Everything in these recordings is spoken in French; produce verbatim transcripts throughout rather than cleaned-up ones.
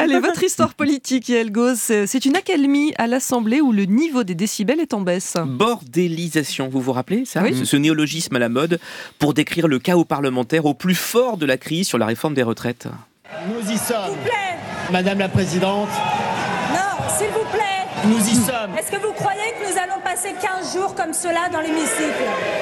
Allez, votre histoire politique, Yael Gauz, c'est une accalmie à l'Assemblée où le niveau des décibels est en baisse. Bordélisation, vous vous rappelez ça, oui. ce, ce néologisme à la mode pour décrire le chaos parlementaire au plus fort de la crise sur la réforme des retraites. Nous y sommes. S'il vous plaît. Madame la Présidente. Non, s'il vous plaît. Nous y sommes. Est-ce que vous croyez que nous allons passer quinze jours comme cela dans l'hémicycle ? Oui ?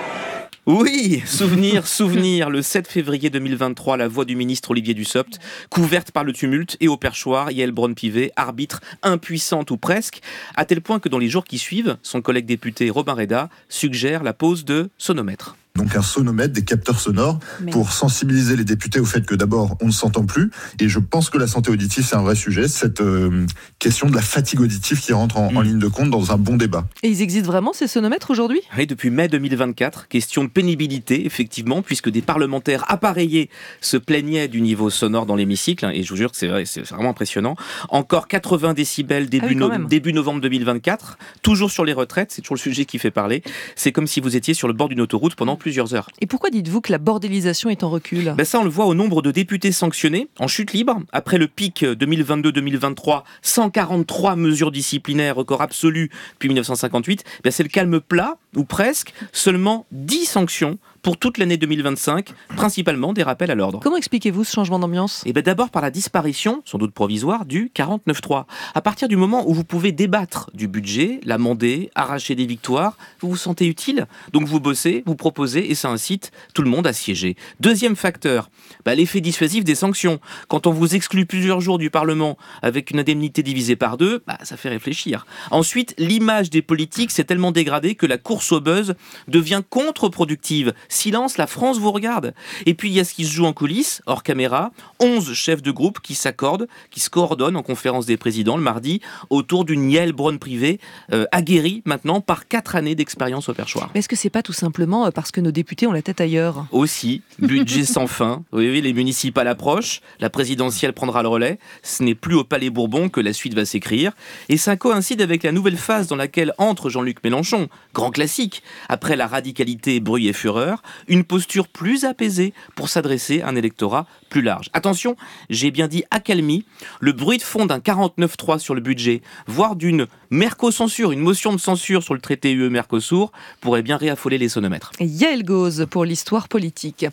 Oui, souvenir, souvenir, le sept février deux mille vingt-trois, la voix du ministre Olivier Dussopt, couverte par le tumulte, et au perchoir, Yael Braun-Pivet, arbitre impuissante ou presque, à tel point que dans les jours qui suivent, son collègue député Robin Reda suggère la pose de sonomètre. Donc un sonomètre, des capteurs sonores, Mais... pour sensibiliser les députés au fait que d'abord on ne s'entend plus, et je pense que la santé auditive c'est un vrai sujet, cette euh, question de la fatigue auditive qui rentre en, mmh. en ligne de compte dans un bon débat. Et ils existent vraiment ces sonomètres aujourd'hui ? Oui, depuis mai deux mille vingt-quatre, question de pénibilité effectivement, puisque des parlementaires appareillés se plaignaient du niveau sonore dans l'hémicycle, et je vous jure que c'est, vrai, c'est vraiment impressionnant. Encore quatre-vingts décibels début, ah oui, no- début novembre deux mille vingt-quatre, toujours sur les retraites, c'est toujours le sujet qui fait parler, c'est comme si vous étiez sur le bord d'une autoroute pendant plusieurs heures. Et pourquoi dites-vous que la bordélisation est en recul ? Ben ça, on le voit au nombre de députés sanctionnés, en chute libre. Après le pic deux mille vingt-deux deux mille vingt-trois, cent quarante-trois mesures disciplinaires, record absolu depuis dix-neuf cent cinquante-huit. Ben c'est le calme plat, ou presque, seulement dix sanctions pour toute l'année deux mille vingt-cinq, principalement des rappels à l'ordre. Comment expliquez-vous ce changement d'ambiance ? Et ben d'abord par la disparition, sans doute provisoire, du quarante-neuf trois. À partir du moment où vous pouvez débattre du budget, l'amender, arracher des victoires, vous vous sentez utile. Donc vous bossez, vous proposez et ça incite tout le monde à siéger. Deuxième facteur, ben l'effet dissuasif des sanctions. Quand on vous exclut plusieurs jours du Parlement avec une indemnité divisée par deux, ben ça fait réfléchir. Ensuite, l'image des politiques s'est tellement dégradée que la course au buzz devient contre-productive. Silence, la France vous regarde. Et puis il y a ce qui se joue en coulisses, hors caméra, onze chefs de groupe qui s'accordent, qui se coordonnent en conférence des présidents le mardi autour d'une Yael Braun-Pivet euh, aguerrie maintenant par quatre années d'expérience au perchoir. Mais est-ce que c'est pas tout simplement parce que nos députés ont la tête ailleurs ? Aussi, budget sans fin, oui, oui, les municipales approchent, la présidentielle prendra le relais, ce n'est plus au Palais Bourbon que la suite va s'écrire, et ça coïncide avec la nouvelle phase dans laquelle entre Jean-Luc Mélenchon, grand classique, après la radicalité, bruit et fureur, une posture plus apaisée pour s'adresser à un électorat plus large. Attention, j'ai bien dit accalmie, le bruit de fond d'un quarante-neuf trois sur le budget, voire d'une mercocensure, une motion de censure sur le traité U E Mercosur, pourrait bien réaffoler les sonomètres. Yael Gauz pour l'histoire politique.